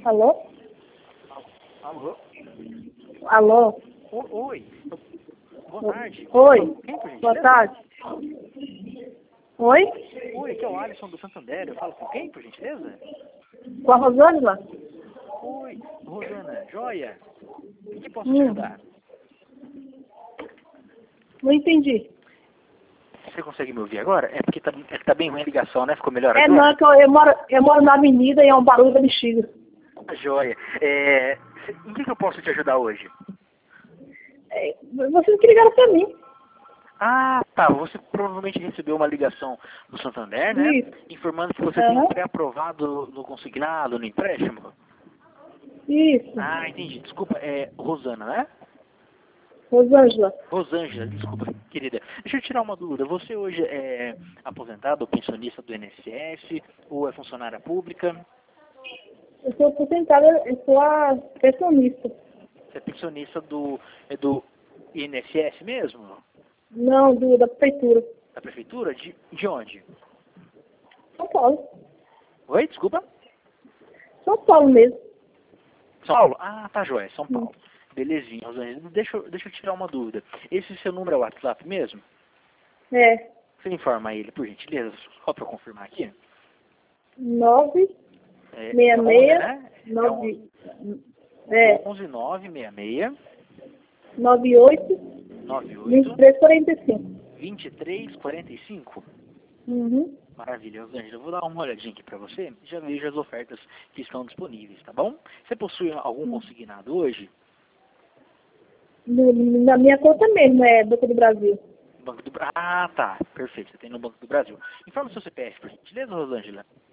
Alô? Alô? Alô? Oi. Boa tarde. Oi. Quem, por gentileza? Boa tarde. Oi? Oi, aqui é o Alisson do Santander. Eu falo com quem, por gentileza? Com a Rosângela? Oi, Rosana. Joia. Em que posso te ajudar? Não entendi. Você consegue me ouvir agora? É porque tá bem ruim a ligação, né? Ficou melhor É, agora? não, é que eu moro na avenida e é um barulho da bexiga. Joia. Em que eu posso te ajudar hoje? Vocês que ligaram pra mim. Ah, tá. Você provavelmente recebeu uma ligação do Santander, né? Isso. Informando que você Aham. tem pré-aprovado no consignado, no empréstimo. Isso. Ah, entendi. Desculpa, é Rosana, né? Rosângela. Rosângela, desculpa, querida. Deixa eu tirar uma dúvida. Você hoje é aposentado ou pensionista do INSS ou é funcionária pública? Eu sou aposentada, eu sou a pensionista. Você é pensionista do INSS mesmo? Não, da prefeitura. Da prefeitura? De onde? São Paulo. Oi, desculpa? São Paulo mesmo. São Paulo? Ah, tá joia, São Paulo. Belezinha, Rosângela. Deixa eu tirar uma dúvida. Esse seu número é o WhatsApp mesmo? É. Você informa ele, por gentileza, só para eu confirmar aqui. 9, É 66, 11, né? 9, 11 966 98, 98 2345. 2345. Uhum. Maravilha, Rosângela. Eu vou dar uma olhadinha aqui para você. Já vejo as ofertas que estão disponíveis, tá bom? Você possui algum consignado hoje? Na minha conta mesmo, é Banco do Brasil. Banco do Brasil. Ah, tá. Perfeito. Você tem no Banco do Brasil. Informa o seu CPF, por gentileza, Rosângela.